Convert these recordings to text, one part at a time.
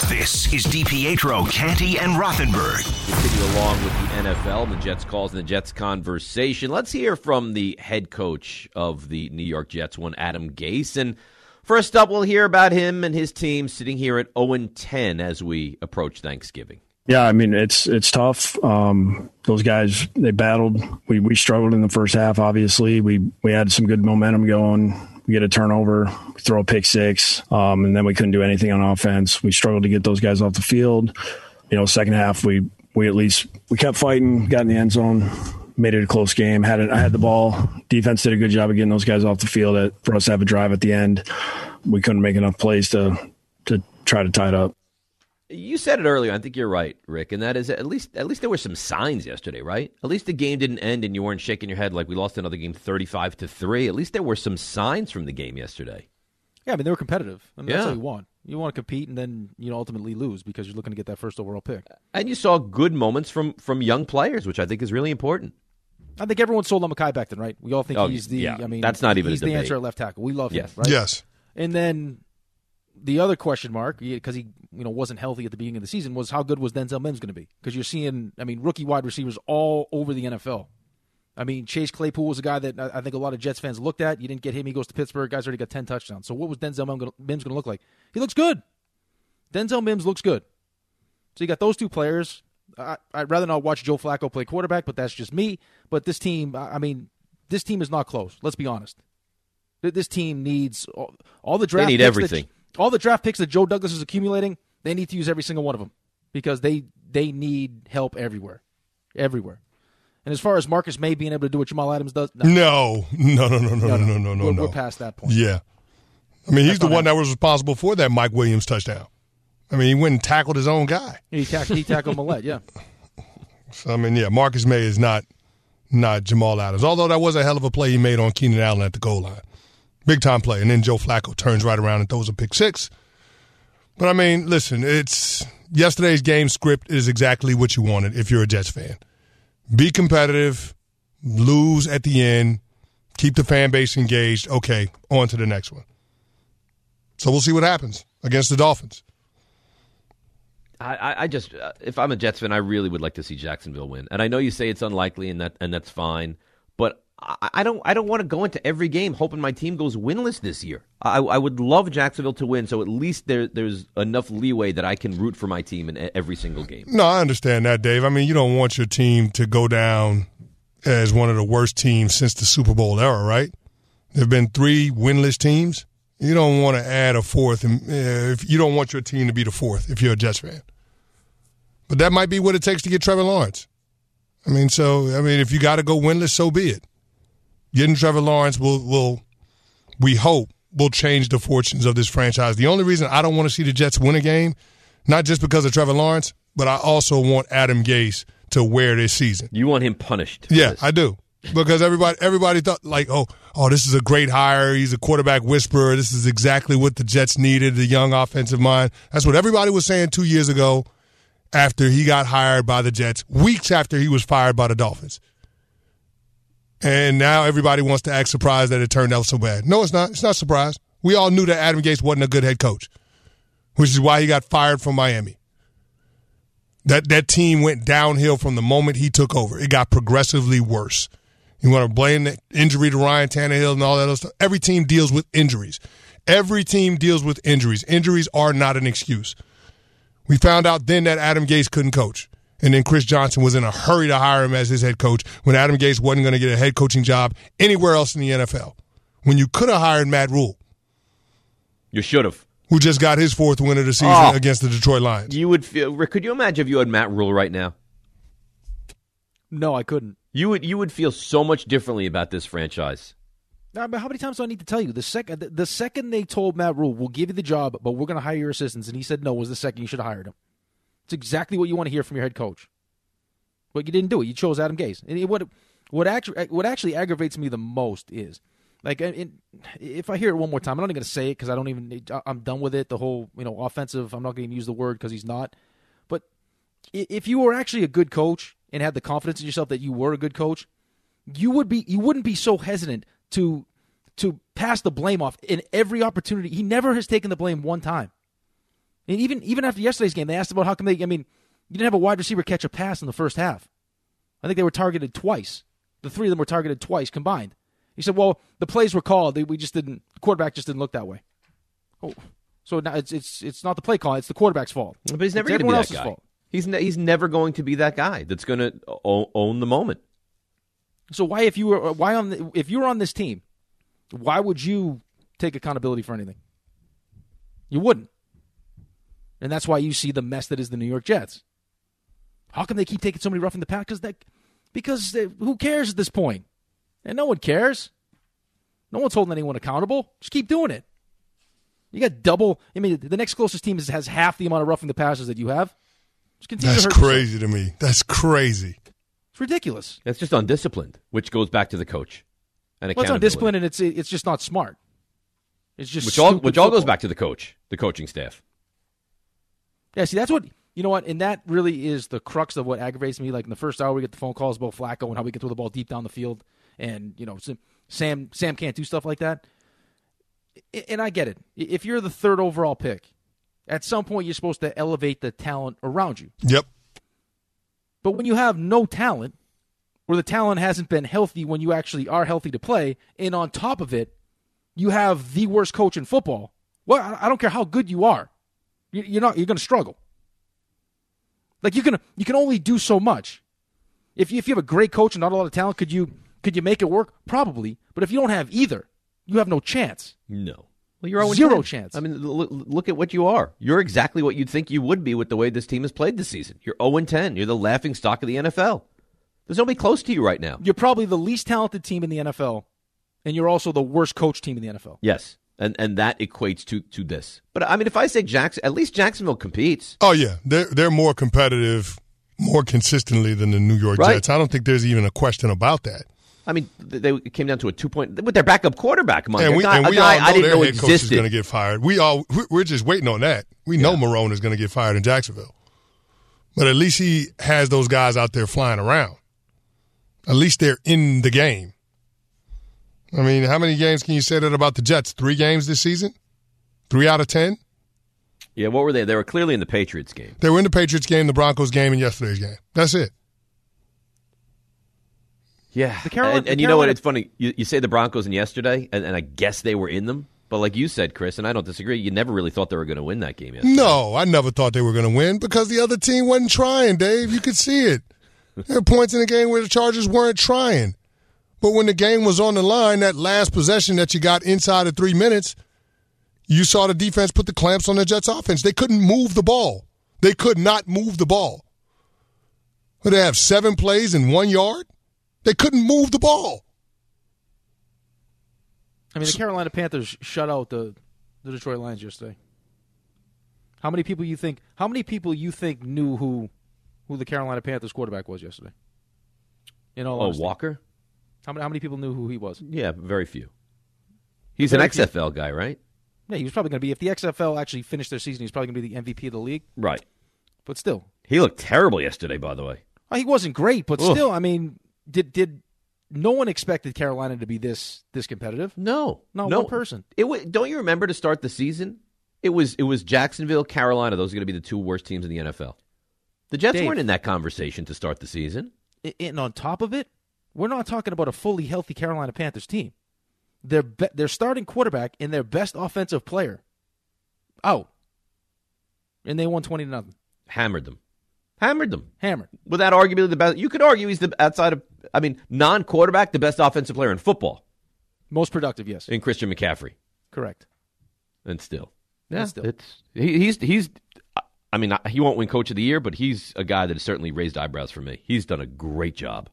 This is DiPietro, Canty, and Rothenberg. Continue along with the NFL and the Jets calls and the Jets conversation. Let's hear from the head coach of the New York Jets, one Adam Gase. And first up, we'll hear about him and his team sitting here at 0-10 as we approach Thanksgiving. Yeah, I mean, it's tough. Those guys, they battled. We struggled in the first half, obviously. We had some good momentum going. We get a turnover, we throw a pick six, and then we couldn't do anything on offense. We struggled to get those guys off the field. Second half, we kept fighting, got in the end zone, made it a close game. I had the ball. Defense did a good job of getting those guys off the field for us to have a drive at the end. We couldn't make enough plays to try to tie it up. You said it earlier. I think you're right, Rick, and that is at least there were some signs yesterday, right? At least the game didn't end and you weren't shaking your head like we lost another game 35-3. At least there were some signs from the game yesterday. Yeah, I mean, they were competitive. I mean, that's what you want. You want to compete and then ultimately lose because you're looking to get that first overall pick. And you saw good moments from young players, which I think is really important. I think everyone sold on Mekhi Becton, right? We all think he's the. Yeah. I mean, that's not even he's a debate. the answer at left tackle. We love him, right? Yes. And then the other question mark, because he wasn't healthy at the beginning of the season, was how good was Denzel Mims going to be? Because you're seeing, rookie wide receivers all over the NFL. I mean, Chase Claypool was a guy that I think a lot of Jets fans looked at. You didn't get him. He goes to Pittsburgh. Guy's already got 10 touchdowns. So what was Denzel Mims going to look like? He looks good. Denzel Mims looks good. So you got those two players. I'd rather not watch Joe Flacco play quarterback, but that's just me. But this team, this team is not close. Let's be honest. This team needs all the draft They need picks everything. All the draft picks that Joe Douglas is accumulating, they need to use every single one of them because they need help everywhere. Everywhere. And as far as Marcus May being able to do what Jamal Adams does, no. We're past that point. Yeah. I mean, he's the one that was responsible for that Mike Williams touchdown. I mean, he went and tackled his own guy. He tackled Millette, yeah. So, Marcus May is not Jamal Adams, although that was a hell of a play he made on Keenan Allen at the goal line. Big-time play. And then Joe Flacco turns right around and throws a pick six. But, listen, yesterday's game script is exactly what you wanted if you're a Jets fan. Be competitive, lose at the end, keep the fan base engaged. Okay, on to the next one. So we'll see what happens against the Dolphins. I just, if I'm a Jets fan, I really would like to see Jacksonville win. And I know you say it's unlikely, and that's fine. But I don't want to go into every game hoping my team goes winless this year. I would love Jacksonville to win, so at least there's enough leeway that I can root for my team in every single game. No, I understand that, Dave. You don't want your team to go down as one of the worst teams since the Super Bowl era, right? There have been 3 winless teams. You don't want to add a fourth, and if you don't want your team to be the fourth if you're a Jets fan. But that might be what it takes to get Trevor Lawrence. If you got to go winless, so be it. Getting Trevor Lawrence we hope, will change the fortunes of this franchise. The only reason I don't want to see the Jets win a game, not just because of Trevor Lawrence, but I also want Adam Gase to wear this season. You want him punished. Yeah, I do. Because everybody thought, this is a great hire. He's a quarterback whisperer. This is exactly what the Jets needed, the young offensive mind. That's what everybody was saying 2 years ago after he got hired by the Jets, weeks after he was fired by the Dolphins. And now everybody wants to act surprised that it turned out so bad. No, it's not. It's not a surprise. We all knew that Adam Gase wasn't a good head coach, which is why he got fired from Miami. That team went downhill from the moment he took over. It got progressively worse. You want to blame the injury to Ryan Tannehill and all that other stuff? Every team deals with injuries. Every team deals with injuries. Injuries are not an excuse. We found out then that Adam Gase couldn't coach. And then Chris Johnson was in a hurry to hire him as his head coach when Adam Gase wasn't going to get a head coaching job anywhere else in the NFL. When you could have hired Matt Rule. You should have. Who just got his 4th win of the season against the Detroit Lions. You would feel, Rick, could you imagine if you had Matt Rule right now? No, I couldn't. You would feel so much differently about this franchise. But how many times do I need to tell you? The second they told Matt Rule, we'll give you the job, but we're going to hire your assistants, and he said no, was the second you should have hired him. It's exactly what you want to hear from your head coach. But you didn't do it. You chose Adam Gase. And what actually aggravates me the most is, if I hear it one more time, I'm not even going to say it because I'm done with it. The whole, offensive, I'm not going to use the word because he's not. But if you were actually a good coach and had the confidence in yourself that you were a good coach, you wouldn't be so hesitant to pass the blame off in every opportunity. He never has taken the blame one time. And even after yesterday's game, they asked about how come you didn't have a wide receiver catch a pass in the first half. I think they were targeted twice. The three of them were targeted twice combined. He said, well, the plays were called. The quarterback just didn't look that way. Oh, so now it's not the play call. It's the quarterback's fault. But he's never going to be that guy. Fault. He's never going to be that guy that's going to own the moment. So if you were on this team, why would you take accountability for anything? You wouldn't. And that's why you see the mess that is the New York Jets. How come they keep taking so many roughing the passer? Because who cares at this point? And no one cares. No one's holding anyone accountable. Just keep doing it. You got double. The next closest team has half the amount of roughing the passers that you have. Just continue That's to hurt crazy yourself. to me. That's crazy. It's ridiculous. That's just undisciplined, which goes back to the coach. And it's undisciplined, and it's just not smart. It's just which all goes back to the coach, the coaching staff. Yeah, see, that's what you know what, and that really is the crux of what aggravates me. Like in the first hour, we get the phone calls about Flacco and how we can throw the ball deep down the field, and Sam can't do stuff like that. And I get it. If you're the third overall pick, at some point you're supposed to elevate the talent around you. Yep. But when you have no talent, or the talent hasn't been healthy when you actually are healthy to play, and on top of it, you have the worst coach in football. Well, I don't care how good you are, you're going to struggle. Like you can only do so much. If you have a great coach and not a lot of talent, could you make it work? Probably. But if you don't have either, you have no chance. No. Well, you're 0-10. Zero chance. Look at what you are. You're exactly what you'd think you would be with the way this team has played this season. You're 0-10. You're the laughing stock of the NFL. There's nobody close to you right now. You're probably the least talented team in the NFL, and you're also the worst coach team in the NFL. Yes, and that equates to this. But, if I say at least Jacksonville competes. Oh, yeah. They're more competitive, more consistently than the New York Jets. I don't think there's even a question about that. They came down to a 2-point with their backup quarterback, Mike. And we all know I didn't know their head coach is existed. going to get fired. We're just waiting on that. We know Marrone is going to get fired in Jacksonville. But at least he has those guys out there flying around. At least they're in the game. How many games can you say that about the Jets? 3 games this season? 3 out of 10? Yeah, what were they? They were clearly in the Patriots game. They were in the Patriots game, the Broncos game, and yesterday's game. That's it. Yeah, and you know what? It's funny. You say the Broncos in yesterday, and I guess they were in them. But like you said, Chris, and I don't disagree, you never really thought they were going to win that game yesterday. No, I never thought they were going to win because the other team wasn't trying, Dave. You could see it. There were points in the game where the Chargers weren't trying. But when the game was on the line, that last possession that you got inside of 3 minutes, you saw the defense put the clamps on the Jets' offense. They couldn't move the ball. They could not move the ball. Would they have 7 plays in 1 yard? They couldn't move the ball. The Carolina Panthers shut out the Detroit Lions yesterday. How many people you think knew who the Carolina Panthers quarterback was yesterday? Walker? How many people knew who he was? Yeah, very few. He's an XFL guy, right? Yeah, he was probably going to be, if the XFL actually finished their season, he's probably going to be the MVP of the league. Right. But still. He looked terrible yesterday, by the way. He wasn't great, but still, did no one expected Carolina to be this competitive? No. Not one person. Don't you remember to start the season? It was Jacksonville, Carolina. Those are going to be the 2 worst teams in the NFL. The Jets weren't in that conversation to start the season. And on top of it, we're not talking about a fully healthy Carolina Panthers team. Their starting quarterback and their best offensive player out. And they won 20-0. Hammered them. Hammered. Without arguably the best. You could argue he's the outside of, non-quarterback, the best offensive player in football. Most productive, yes. In Christian McCaffrey. Correct. And still. Yeah. He's he won't win Coach of the Year, but he's a guy that has certainly raised eyebrows for me. He's done a great job.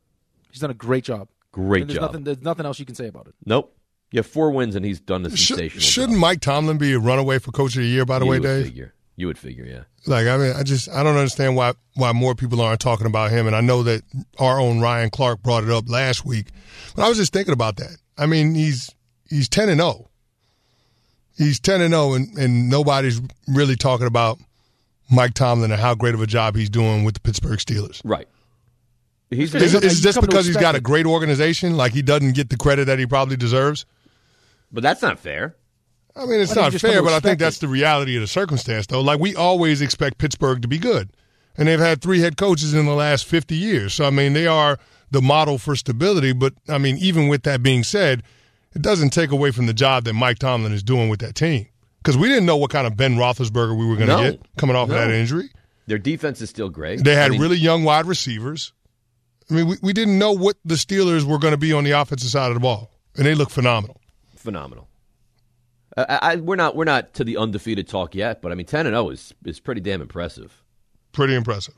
There's nothing else you can say about it. Nope. You have 4 wins, and he's done a sensational Shouldn't job. Mike Tomlin be a runaway for Coach of the Year, by the way, Dave? You would figure, yeah. I don't understand why more people aren't talking about him. And I know that our own Ryan Clark brought it up last week. But I was just thinking about that. He's 10-0. He's 10-0, and nobody's really talking about Mike Tomlin and how great of a job he's doing with the Pittsburgh Steelers. Right. Is it just because he's got a great organization, like he doesn't get the credit that he probably deserves? But that's not fair. I mean, it's not fair, but I think that's the reality of the circumstance, though. Like, we always expect Pittsburgh to be good. And they've had 3 head coaches in the last 50 years. So, I mean, they are the model for stability. But, I mean, even with that being said, it doesn't take away from the job that Mike Tomlin is doing with that team. Because we didn't know what kind of Ben Roethlisberger we were going to get coming off of that injury. Their defense is still great. They had really young wide receivers. I mean, we didn't know what the Steelers were going to be on the offensive side of the ball. And they look phenomenal. Phenomenal. We're not to the undefeated talk yet, but I mean 10-0 is pretty damn impressive. Pretty impressive.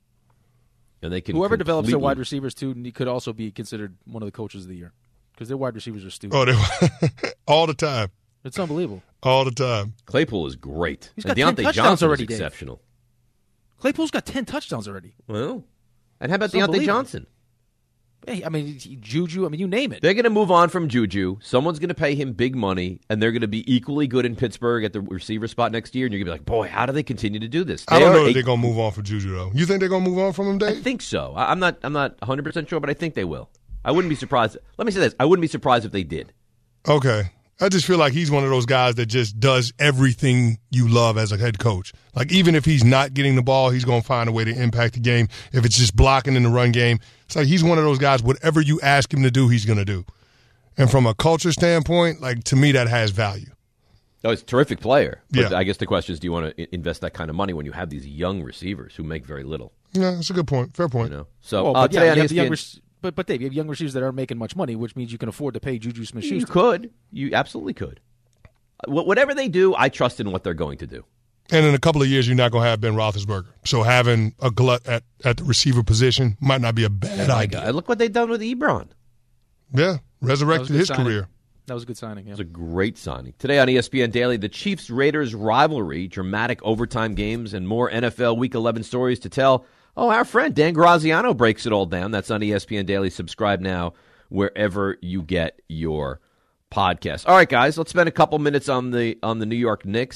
And they can whoever develops their wide receivers too could also be considered one of the coaches of the year because their wide receivers are stupid. Oh, all the time. It's unbelievable. All the time. Claypool is great. He's got and 10 Deontay touchdowns Johnson already, is Dave. exceptional. Claypool's got 10 touchdowns already. Well, and how about It's Deontay Johnson? Hey, I mean, Juju, I mean, you name it. They're going to move on from Juju. Someone's going to pay him big money, and they're going to be equally good in Pittsburgh at the receiver spot next year, and you're going to be like, boy, how do they continue to do this? I don't know if they're going to move on from Juju, though. You think they're going to move on from him, Dave? I think so. I'm not 100% sure, but I think they will. I wouldn't be surprised. Let me say this. I wouldn't be surprised if they did. Okay. I just feel like he's one of those guys that just does everything you love as a head coach. Like, even if he's not getting the ball, he's going to find a way to impact the game. If it's just blocking in the run game, it's like he's one of those guys, whatever you ask him to do, he's going to do. And from a culture standpoint, like, to me, that has value. Oh, he's a terrific player. But yeah. I guess the question is, do you want to invest that kind of money when you have these young receivers who make very little? Yeah, that's a good point. Fair point. You know? So, well, but today on you have the ESPN, But Dave, you have young receivers that aren't making much money, which means you can afford to pay Juju Smith-Schuster. you could. You absolutely could. Whatever they do, I trust in what they're going to do. And in a couple of years, you're not going to have Ben Roethlisberger. So having a glut at the receiver position might not be a bad idea. Look what they've done with Ebron. Yeah, resurrected his career. That was a good signing. Yeah. It was a great signing. Today on ESPN Daily, the Chiefs-Raiders rivalry, dramatic overtime games, and more NFL Week 11 stories to tell. Oh, our friend Dan Graziano breaks it all down. That's on ESPN Daily. Subscribe now wherever you get your podcast. All right, guys, let's spend a couple minutes on the New York Knicks,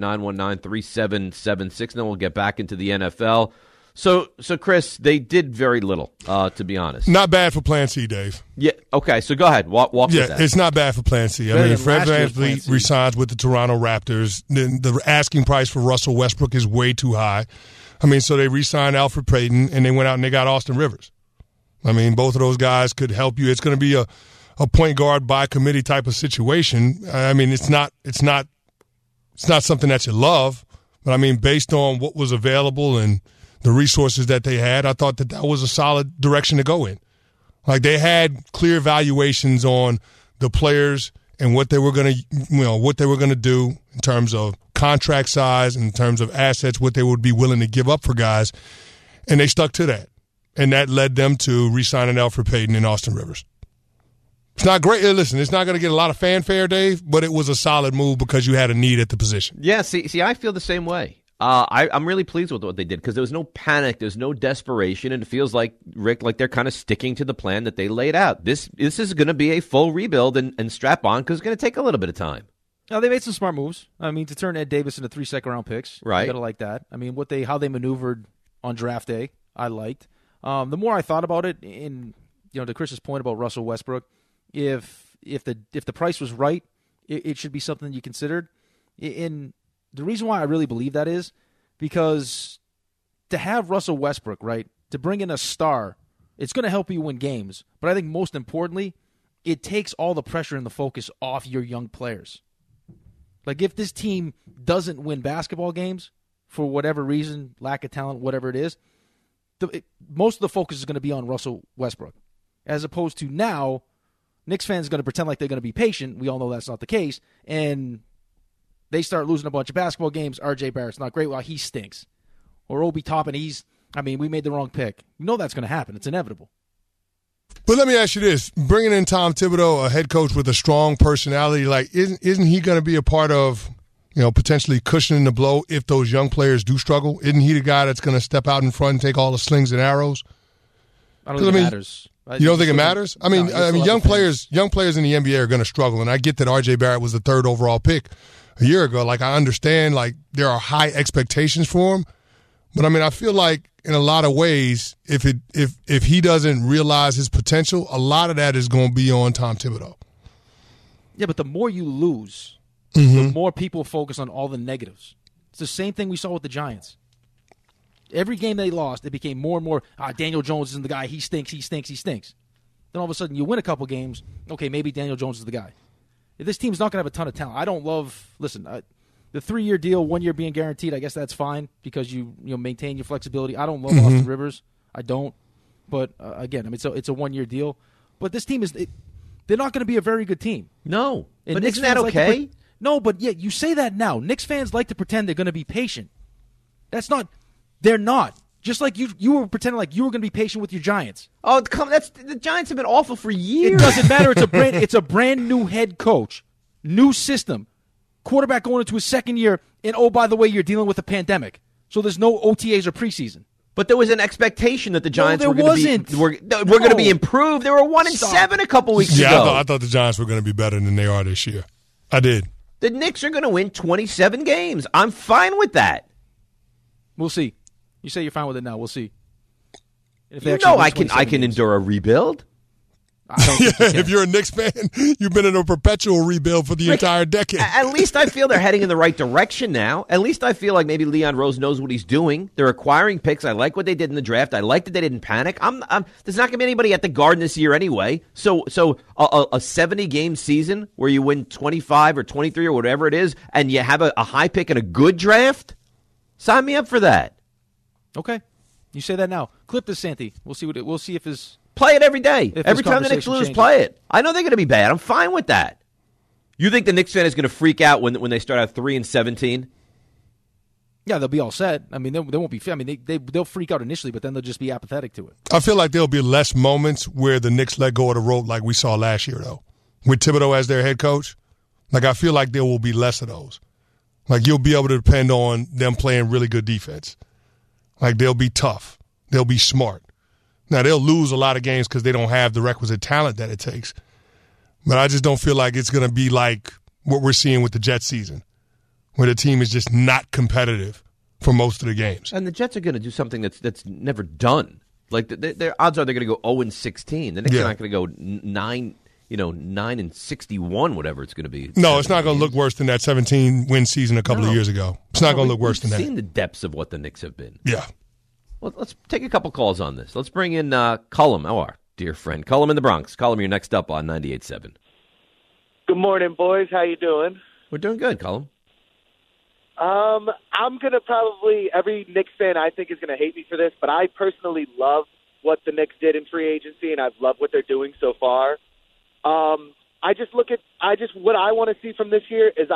800-919-3776, and then we'll get back into the NFL. So Chris, they did very little, to be honest. Not bad for Plan C, Dave. Yeah, okay, so go ahead. Walk with that. It's not bad for Plan C. I mean, Fred VanVleet resigns with the Toronto Raptors. The asking price for Russell Westbrook is way too high. I mean, so they re-signed Alfred Payton, and they went out and they got Austin Rivers. I mean, both of those guys could help you. It's going to be a point guard by committee type of situation. I mean, it's not something that you love, but I mean, based on what was available and the resources that they had, I thought that was a solid direction to go in. Like, they had clear evaluations on the players and what they were going to do in terms of contract size, in terms of assets, what they would be willing to give up for guys, and they stuck to that. And that led them to re-signing Alfred Payton and Austin Rivers. It's not great. Listen, it's not going to get a lot of fanfare, Dave, but it was a solid move because you had a need at the position. Yeah, see, I feel the same way. I'm really pleased with what they did because there was no panic, there's no desperation, and it feels like, Rick, like they're kind of sticking to the plan that they laid out. This is going to be a full rebuild and strap on because it's going to take a little bit of time. Now, they made some smart moves. I mean, to turn Ed Davis into 3 second-round picks. Right. You got to like that. I mean, how they maneuvered on draft day, I liked. The more I thought about it, to Chris's point about Russell Westbrook, if the price was right, it should be something you considered. And the reason why I really believe that is because to have Russell Westbrook, right, to bring in a star, it's going to help you win games. But I think most importantly, it takes all the pressure and the focus off your young players. Like, if this team doesn't win basketball games for whatever reason, lack of talent, whatever it is, most of the focus is going to be on Russell Westbrook. As opposed to now, Knicks fans are going to pretend like they're going to be patient. We all know that's not the case. And they start losing a bunch of basketball games. R.J. Barrett's not great. Well, he stinks. Or Obi Toppin, we made the wrong pick. You know that's going to happen. It's inevitable. But let me ask you this. Bringing in Tom Thibodeau, a head coach with a strong personality, like, isn't he going to be a part of, potentially cushioning the blow if those young players do struggle? Isn't he the guy that's going to step out in front and take all the slings and arrows? I don't think it matters. You don't think it matters? I mean, young players in the NBA are going to struggle, and I get that R.J. Barrett was the 3rd overall pick a year ago. Like, I understand, like, there are high expectations for him, but I mean, I feel like in a lot of ways, if he doesn't realize his potential, a lot of that is going to be on Tom Thibodeau. Yeah, but the more you lose, the more people focus on all the negatives. It's the same thing we saw with the Giants. Every game they lost, it became more and more, Daniel Jones isn't the guy. He stinks. Then all of a sudden you win a couple games. Okay, maybe Daniel Jones is the guy. If this team's not going to have a ton of talent. I don't love – listen, the 3-year deal, 1 year being guaranteed, I guess that's fine because you maintain your flexibility. I don't love Austin Rivers. I don't. But, again, I mean, it's a 1-year deal. But this team they're not going to be a very good team. No. And but Knicks isn't that fans okay? No, but yeah, you say that now. Knicks fans like to pretend they're going to be patient. That's not – they're not. Just like you were pretending like you were going to be patient with your Giants. Oh, the Giants have been awful for years. It doesn't matter. It's a brand new head coach, new system, quarterback going into his second year, and oh, by the way, you're dealing with a pandemic, so there's no OTAs or preseason. But there was an expectation that the Giants were going to be improved. They were 1-7 a couple weeks ago. Yeah, I thought the Giants were going to be better than they are this year. I did. The Knicks are going to win 27 games. I'm fine with that. We'll see. You say you're fine with it now. We'll see. I can endure a rebuild. If you're a Knicks fan, you've been in a perpetual rebuild for the entire decade. At least I feel they're heading in the right direction now. At least I feel like maybe Leon Rose knows what he's doing. They're acquiring picks. I like what they did in the draft. I like that they didn't panic. There's not going to be anybody at the Garden this year anyway. So a 70-game season where you win 25 or 23 or whatever it is, and you have a high pick and a good draft, sign me up for that. Okay, you say that now. Clip this, Santi. We'll see if his play it every day. Every time the Knicks lose, play it. I know they're going to be bad. I'm fine with that. You think the Knicks fan is going to freak out when they start out 3-17? Yeah, they'll be all set. I mean, they won't be. I mean, they'll freak out initially, but then they'll just be apathetic to it. I feel like there'll be less moments where the Knicks let go of the rope like we saw last year, though, with Thibodeau as their head coach. Like, I feel like there will be less of those. Like, you'll be able to depend on them playing really good defense. Like, they'll be tough. They'll be smart. Now, they'll lose a lot of games because they don't have the requisite talent that it takes. But I just don't feel like it's going to be like what we're seeing with the Jets season, where the team is just not competitive for most of the games. And the Jets are going to do something that's never done. Like, their odds are they're going to go 0-16. The Knicks are not going to go 9-61, whatever it's going to be. No, it's not going to look worse than that 17-win season a couple of years ago. It's not going to look worse than that. We've seen the depths of what the Knicks have been. Yeah. Well, let's take a couple calls on this. Let's bring in Cullum, our dear friend. Cullum in the Bronx. Cullum, you're next up on 98.7. Good morning, boys. How you doing? We're doing good, Cullum. I'm going to probably, every Knicks fan I think is going to hate me for this, but I personally love what the Knicks did in free agency, and I've loved what they're doing so far. What I want to see from this year is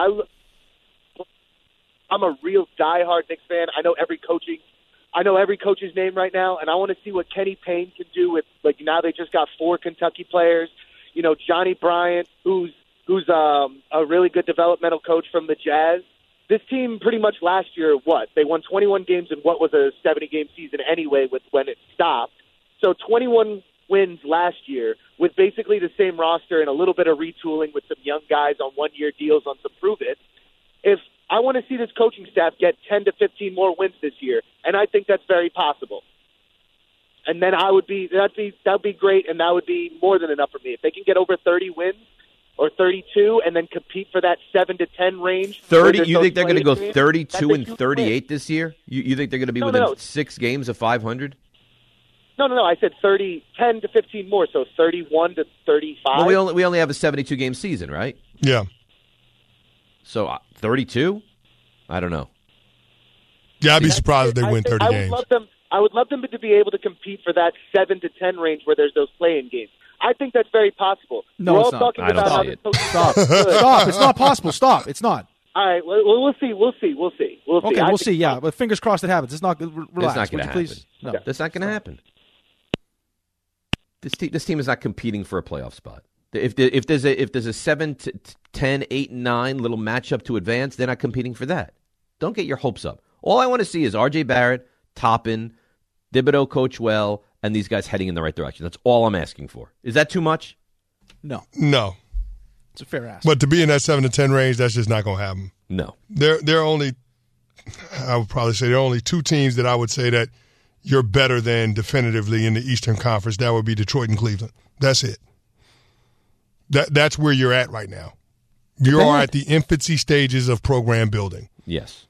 I'm a real diehard Knicks fan. I know every coach's name right now, and I want to see what Kenny Payne can do with, like, now they just got 4 Kentucky players. You know, Johnny Bryant, who's a really good developmental coach from the Jazz. This team pretty much last year, they won 21 games in what was a 70-game season anyway when it stopped. So 21 wins last year with basically the same roster and a little bit of retooling with some young guys on 1-year deals on some prove-it. If I want to see this coaching staff get 10 to 15 more wins this year, and I think that's very possible. And then that'd be great, and that would be more than enough for me. If they can get over 30 wins or 32 and then compete for that 7 to 10 range. 30? You think they're going to go 32 and 38 this year? You think they're going to be within 6 games of 500? No. I said 10 to 15 more, so 31 to 35. Well, we only have a 72-game season, right? Yeah. So 32? I don't know. Yeah, I'd be surprised if they win 30 games. I would love them to be able to compete for that 7 to 10 range where there's those play-in games. I think that's very possible. No, it's not. I don't see it. Stop. Stop. It's not possible. Stop. It's not. All right. Well, we'll see. Okay, we'll see. Yeah, but fingers crossed it happens. It's not. Relax. It's not going to happen. No, that's not going to happen. This team is not competing for a playoff spot. If there's a 7 to 10, 8, and 9 little matchup to advance, they're not competing for that. Don't get your hopes up. All I want to see is R.J. Barrett, Toppin, Thibodeau coach well, and these guys heading in the right direction. That's all I'm asking for. Is that too much? No. It's a fair ask. But to be in that 7 to 10 range, that's just not going to happen. No. I would probably say there are only 2 teams that I would say that you're better than definitively in the Eastern Conference. That would be Detroit and Cleveland. That's it. That's where you're at right now. You are at the infancy stages of program building. Yes.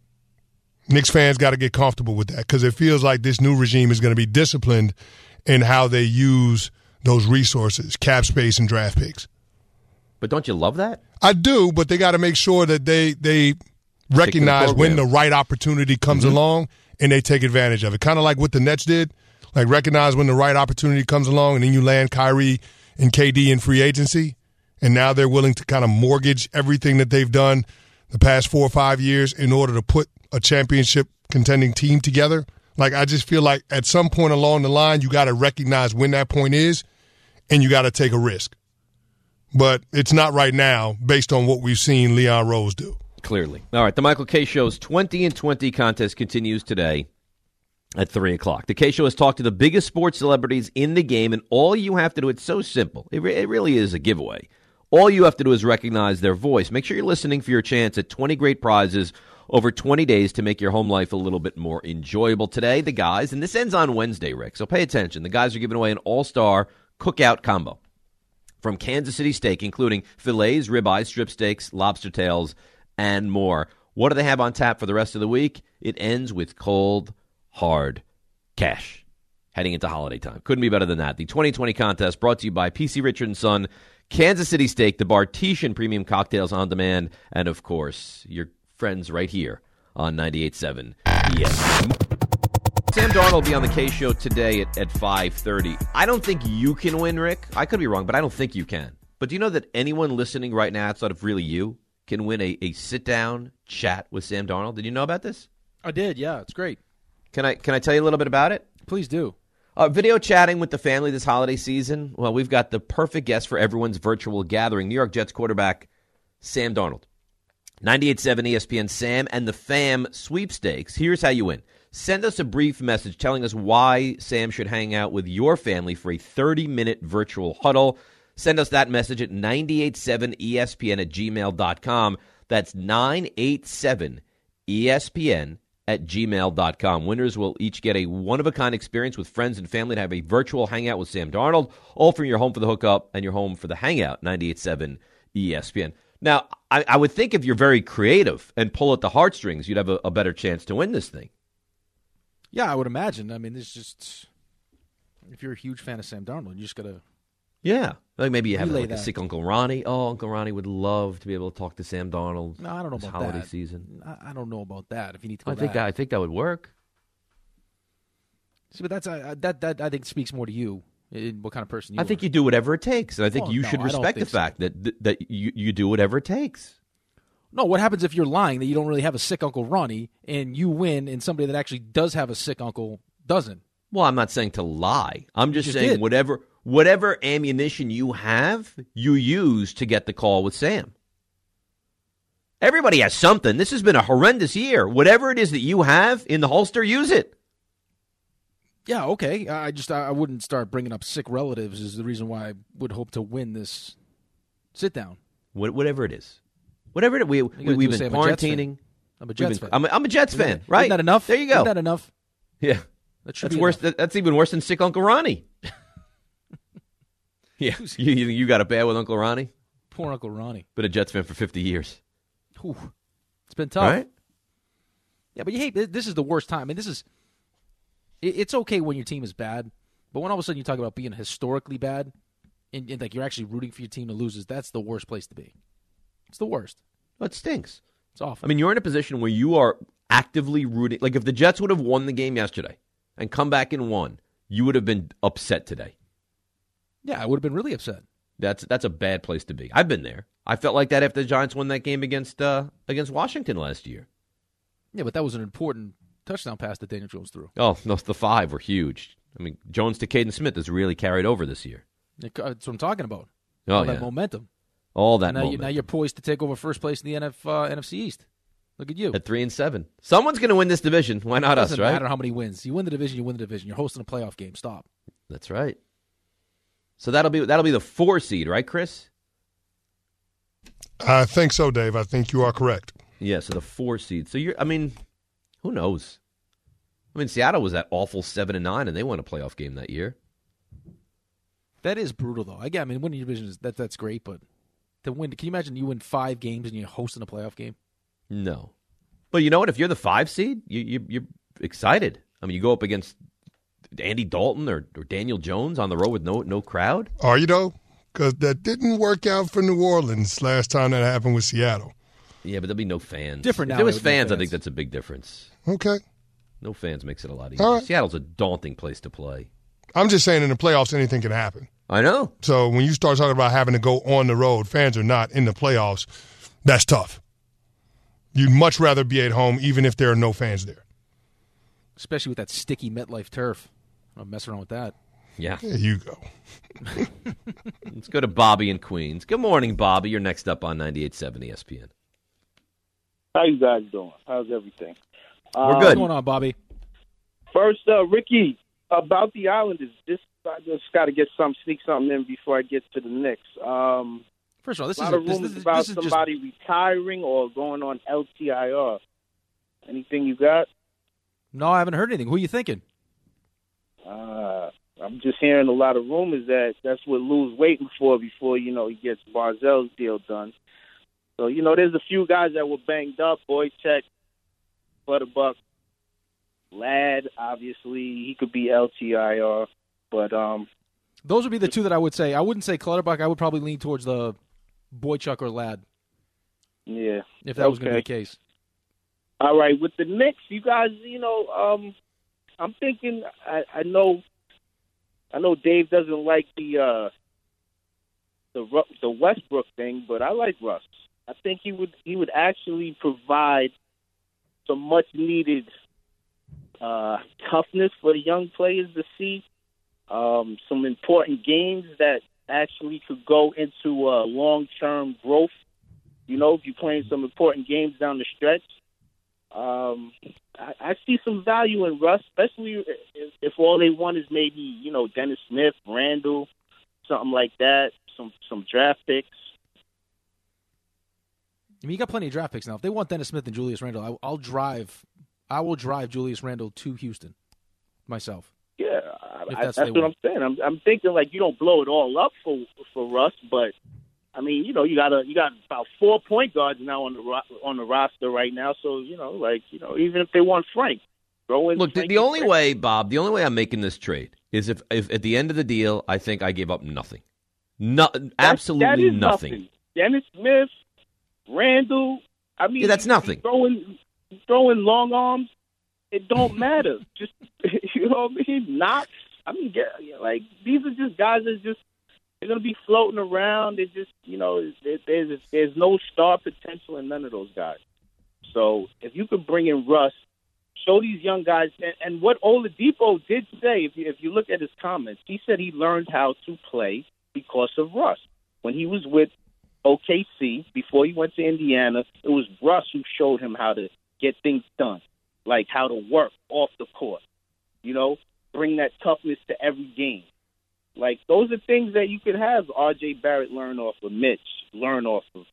Knicks fans got to get comfortable with that because it feels like this new regime is going to be disciplined in how they use those resources, cap space and draft picks. But don't you love that? I do, but they got to make sure that they recognize when the right opportunity comes along and they take advantage of it. Kind of like what the Nets did, like recognize when the right opportunity comes along and then you land Kyrie and KD in free agency. And now they're willing to kind of mortgage everything that they've done the past 4 or 5 years in order to put a championship contending team together. Like, I just feel like at some point along the line, you got to recognize when that point is and you got to take a risk. But it's not right now based on what we've seen Leon Rose do. Clearly. All right, the Michael Kay Show's 20 and 20 contest continues today at 3 o'clock. The Kay Show has talked to the biggest sports celebrities in the game, and all you have to do, it's so simple. It really is a giveaway. All you have to do is recognize their voice. Make sure you're listening for your chance at 20 great prizes over 20 days to make your home life a little bit more enjoyable. Today, the guys, and this ends on Wednesday, Rick, so pay attention. The guys are giving away an all-star cookout combo from Kansas City Steak, including fillets, ribeyes, strip steaks, lobster tails, and more. What do they have on tap for the rest of the week? It ends with cold, hard cash heading into holiday time. Couldn't be better than that. The 2020 contest brought to you by PC Richard & Son, Kansas City Steak, the Bartesian Premium Cocktails on Demand, and, of course, your friends right here on 98.7 ESPN. Sam Darnold will be on the Kay Show today at 5:30. I don't think you can win, Rick. I could be wrong, but I don't think you can. But do you know that anyone listening right now outside of really you can win a sit-down chat with Sam Darnold? Did you know about this? I did, yeah. It's great. Can I tell you a little bit about it? Please do. Video chatting with the family this holiday season. Well, we've got the perfect guest for everyone's virtual gathering. New York Jets quarterback Sam Darnold. 98.7 ESPN Sam and the Fam sweepstakes. Here's how you win. Send us a brief message telling us why Sam should hang out with your family for a 30-minute virtual huddle. Send us that message at 987ESPN at gmail.com. That's 987ESPN at gmail.com. Winners will each get a one-of-a-kind experience with friends and family to have a virtual hangout with Sam Darnold, all from your home for the hookup and your home for the hangout, 98.7 ESPN. Now, I would think if you're very creative and pull at the heartstrings, you'd have a better chance to win this thing. Yeah, I would imagine. I mean, it's just, if you're a huge fan of Sam Darnold, you just got to. Yeah. Like maybe you have like that. A sick Uncle Ronnie. Oh, Uncle Ronnie would love to be able to talk to Sam Darnold. No, I don't know this about holiday that. season. I don't know about that. If you need to go I think that would work. See, but that's that I think speaks more to you. What kind of person you are. I think you do whatever it takes, and I think you should respect the fact so. that you do whatever it takes. No, what happens if you're lying that you don't really have a sick Uncle Ronnie and you win and somebody that actually does have a sick uncle doesn't? Well, I'm not saying to lie. I'm just saying whatever ammunition you have, you use to get the call with Sam. Everybody has something. This has been a horrendous year. Whatever it is that you have in the holster, use it. Yeah, okay. I wouldn't start bringing up sick relatives is the reason why I would hope to win this sit-down. Whatever it is. Whatever it is. We've been quarantining. I'm a Jets fan. I'm a Jets fan, right? Isn't that enough? There you go. Isn't that enough? Yeah. That's worse. That's even worse than sick Uncle Ronnie. Yeah. You got a bad with Uncle Ronnie? Poor Uncle Ronnie. Been a Jets fan for 50 years. Ooh, it's been tough. Right? Yeah, but you hate this is the worst time. I mean, it's okay when your team is bad, but when all of a sudden you talk about being historically bad and like you're actually rooting for your team to lose, that's the worst place to be. It's the worst. Well, it stinks. It's awful. I mean, you're in a position where you are actively rooting. Like if the Jets would have won the game yesterday and come back and won, you would have been upset today. Yeah, I would have been really upset. That's a bad place to be. I've been there. I felt like that after the Giants won that game against Washington last year. Yeah, but that was an important touchdown pass that Daniel Jones threw. Oh, no, the 5 were huge. I mean, Jones to Caden Smith has really carried over this year. That's what I'm talking about. Oh, all that momentum. All that momentum. Now you're poised to take over first place in the NFC East. Look at you. At 3-7. Someone's going to win this division. Why not us, right? Doesn't matter how many wins. You win the division, you win the division. You're hosting a playoff game. Stop. That's right. So that'll be the 4 seed, right, Chris? I think so, Dave. I think you are correct. Yeah, so the 4 seed. So who knows? I mean, Seattle was that awful 7-9, and they won a playoff game that year. That is brutal, though. I mean, winning your division that's great, but to win. Can you imagine you win 5 games and you're hosting a playoff game? No. But you know what? If you're the 5 seed, you're excited. I mean, you go up against Andy Dalton or Daniel Jones on the road with no crowd. Are you, though? Because that didn't work out for New Orleans last time that happened with Seattle. Yeah, but there'll be no fans. Different now. If there was fans, I think that's a big difference. Okay. No fans makes it a lot easier. All right. Seattle's a daunting place to play. I'm just saying in the playoffs, anything can happen. I know. So when you start talking about having to go on the road, fans are not in the playoffs, that's tough. You'd much rather be at home even if there are no fans there. Especially with that sticky MetLife turf. I'm messing around with that. Yeah. There you go. Let's go to Bobby in Queens. Good morning, Bobby. You're next up on 98.7 ESPN. How you guys doing? How's everything? We're good. What's going on, Bobby? First, Ricky, about the Islanders. I just got to sneak something in before I get to the Knicks. First of all, this a is lot of rumors about somebody retiring or going on LTIR. Anything you got? No, I haven't heard anything. Who are you thinking? I'm just hearing a lot of rumors that that's what Lou's waiting for before, he gets Barzell's deal done. So, there's a few guys that were banged up. Boychuk, Butterbuck, Ladd, obviously. He could be LTIR. But those would be the two that I would say. I wouldn't say Clutterbuck. I would probably lean towards the Boychuk or Ladd. Yeah. If that was going to be the case. All right. With the Knicks, you guys, I'm thinking, I know Dave doesn't like the Westbrook thing, but I like Russ. I think he would actually provide some much needed toughness for the young players to see. Some important games that actually could go into long-term growth. If you're playing some important games down the stretch. I see some value in Russ, especially if all they want is maybe, Dennis Smith, Randall, something like that, some draft picks. I mean, you got plenty of draft picks now. If they want Dennis Smith and Julius Randle, I will drive Julius Randle to Houston myself. Yeah, that's what I'm saying. I'm thinking you don't blow it all up for Russ, but I mean, you got about 4 point guards now on the roster right now. So even if they want Frank, throw in. Look, Frank the only way, Bob, the only way I'm making this trade is if at the end of the deal, I think I give up nothing, absolutely nothing. Dennis Smith, Randall. I mean, that's nothing. Throwing long arms. It don't matter. Just you know what I mean. Knox. I mean, these are just guys that they're going to be floating around. It's just, there's no star potential in none of those guys. So if you could bring in Russ, show these young guys, and what Oladipo did say, if you look at his comments, he said he learned how to play because of Russ. When he was with OKC, before he went to Indiana, it was Russ who showed him how to get things done, like how to work off the court, bring that toughness to every game. Those are things that you could have R.J. Barrett learn off of, Mitch learn off of,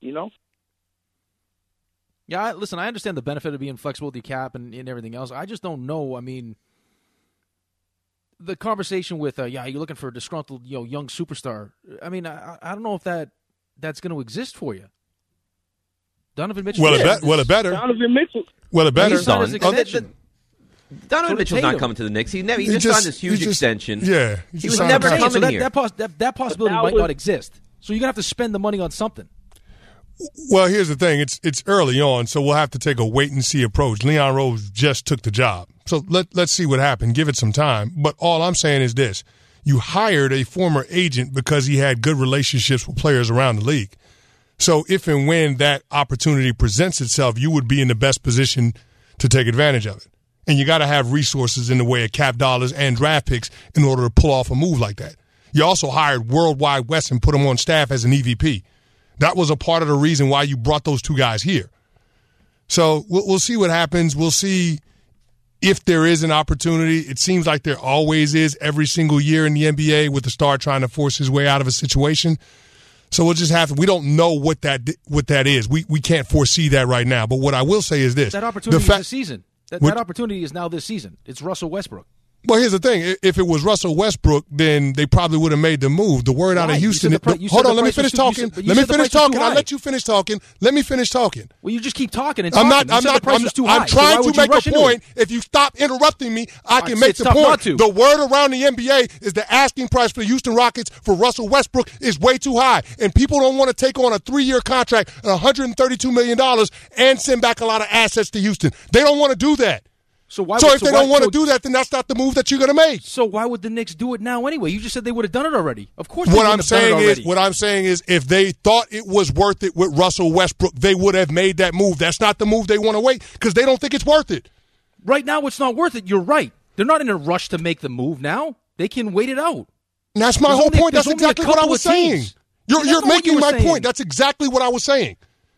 Yeah, listen, I understand the benefit of being flexible with your cap and everything else. I just don't know. I mean, the conversation with, you're looking for a disgruntled, young superstar. I mean, I don't know if that's going to exist for you. Donovan Mitchell. It better. Donovan Mitchell. It better. He's signed his extension. Donovan Mitchell's not coming to the Knicks. He just signed this huge extension. Yeah. He was never coming here. That possibility might not exist. So you're going to have to spend the money on something. Well, here's the thing. It's early on, so we'll have to take a wait-and-see approach. Leon Rose just took the job. So let's see what happened. Give it some time. But all I'm saying is this. You hired a former agent because he had good relationships with players around the league. So if and when that opportunity presents itself, you would be in the best position to take advantage of it. And you got to have resources in the way of cap dollars and draft picks in order to pull off a move like that. You also hired Worldwide West and put him on staff as an EVP. That was a part of the reason why you brought those two guys here. So we'll see what happens. We'll see if there is an opportunity. It seems like there always is every single year in the NBA with the star trying to force his way out of a situation. So we'll just have to. We don't know what that is. We can't foresee that right now. But what I will say is this: that opportunity is this season. That opportunity is now this season. It's Russell Westbrook. Well, here's the thing. If it was Russell Westbrook, then they probably would have made the move. The word out of Houston. Hold on, let me finish talking. Let me finish talking. I'll let you finish talking. Let me finish talking. Well, you just keep talking and I'm talking. I'm trying to make a point. If you stop interrupting me, I can make the point. The word around the NBA is the asking price for the Houston Rockets for Russell Westbrook is way too high. And people don't want to take on a 3-year contract at $132 million and send back a lot of assets to Houston. They don't want to do that. So if they don't want to do that, then that's not the move that you're going to make. So why would the Knicks do it now anyway? You just said they would have done it already. Of course what I'm saying is if they thought it was worth it with Russell Westbrook, they would have made that move. That's not the move they want to wait because they don't think it's worth it. Right now it's not worth it. You're right. They're not in a rush to make the move now. They can wait it out. And that's my whole point. That's exactly what I was saying. You're making my point. That's exactly what I was saying.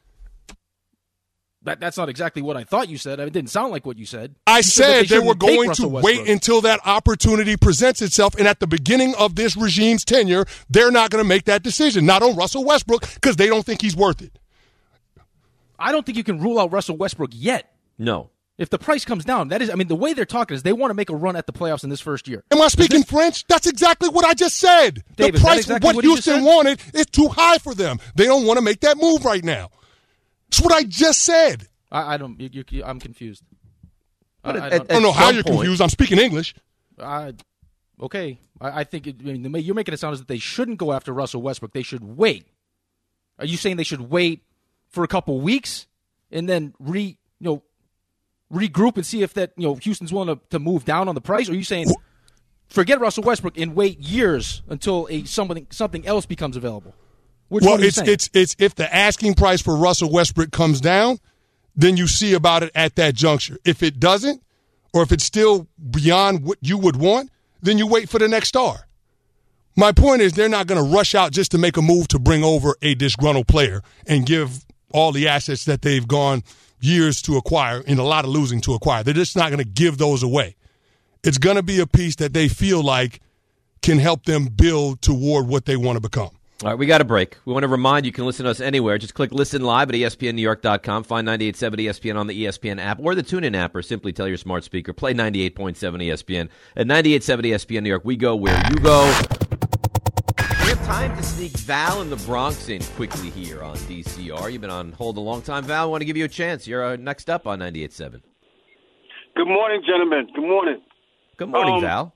That's not exactly what I thought you said. It didn't sound like what you said. I said they were going to wait until that opportunity presents itself, and at the beginning of this regime's tenure, they're not going to make that decision, not on Russell Westbrook, because they don't think he's worth it. I don't think you can rule out Russell Westbrook yet. No. If the price comes down, that is, I mean, the way they're talking is they want to make a run at the playoffs in this first year. Am I speaking French? That's exactly what I just said. David, the price of what Houston wanted is too high for them. They don't want to make that move right now. That's what I just said. I don't. I'm confused. I don't know how you're confused. I'm speaking English. Okay. I think you're making it sound as if they shouldn't go after Russell Westbrook. They should wait. Are you saying they should wait for a couple weeks and then regroup and see if that Houston's willing to move down on the price? Or are you saying forget Russell Westbrook and wait years until something else becomes available? It's if the asking price for Russell Westbrook comes down, then you see about it at that juncture. If it doesn't, or if it's still beyond what you would want, then you wait for the next star. My point is they're not going to rush out just to make a move to bring over a disgruntled player and give all the assets that they've gone years to acquire and a lot of losing to acquire. They're just not going to give those away. It's going to be a piece that they feel like can help them build toward what they want to become. All right, we got a break. We want to remind you can listen to us anywhere. Just click Listen Live at ESPNNewYork.com. Find 98.7 ESPN on the ESPN app or the TuneIn app, or simply tell your smart speaker, play 98.7 ESPN. At 98.7 ESPN New York, we go where you go. We have time to sneak Val in the Bronx in quickly here on DCR. You've been on hold a long time, Val. I want to give you a chance. You're next up on 98.7. Good morning, gentlemen. Good morning. Good morning, Val.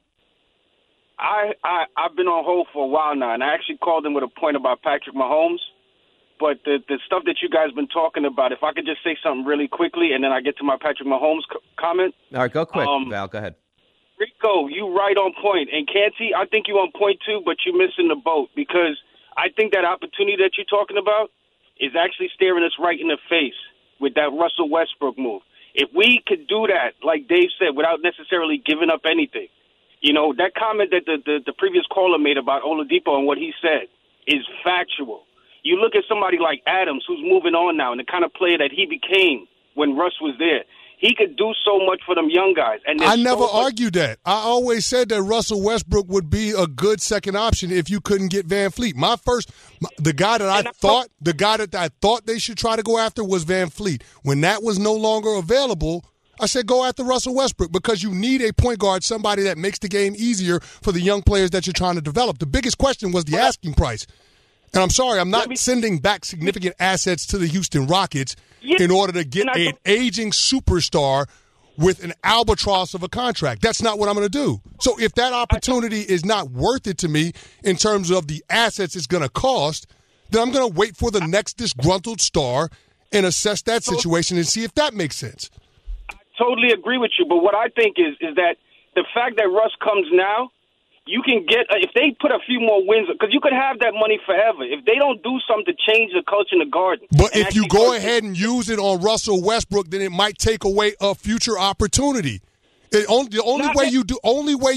I've been on hold for a while now, and I actually called in with a point about Patrick Mahomes. But the stuff that you guys been talking about, if I could just say something really quickly, and then I get to my Patrick Mahomes comment. All right, go quick, Val. Go ahead. Rico, you right on point. And Canty, I think you on point too, but you're missing the boat, because I think that opportunity that you're talking about is actually staring us right in the face with that Russell Westbrook move. If we could do that, like Dave said, without necessarily giving up anything, that comment that the previous caller made about Oladipo and what he said is factual. You look at somebody like Adams, who's moving on now, and the kind of player that he became when Russ was there. He could do so much for them young guys. And I never argued that. I always said that Russell Westbrook would be a good second option if you couldn't get Van Fleet. The guy that I thought they should try to go after was Van Fleet. When that was no longer available, I said go after Russell Westbrook, because you need a point guard, somebody that makes the game easier for the young players that you're trying to develop. The biggest question was the asking price. And I'm sorry, I'm not sending back significant assets to the Houston Rockets in order to get an aging superstar with an albatross of a contract. That's not what I'm going to do. So if that opportunity is not worth it to me in terms of the assets it's going to cost, then I'm going to wait for the next disgruntled star and assess that situation and see if that makes sense. Totally agree with you, but what I think is that the fact that Russ comes now, you can get, if they put a few more wins, because you could have that money forever. If they don't do something to change the culture in the Garden. But if you go ahead and use it on Russell Westbrook, then it might take away a future opportunity. The only way you do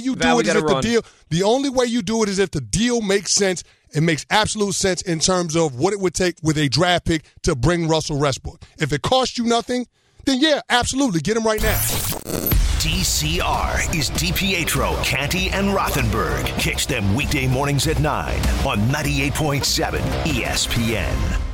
it is if the deal makes sense. It makes absolute sense in terms of what it would take with a draft pick to bring Russell Westbrook. If it costs you nothing, then yeah, absolutely, get him right now. DCR is DiPietro, Canty, and Rothenberg. Catch them weekday mornings at 9 on 98.7 ESPN.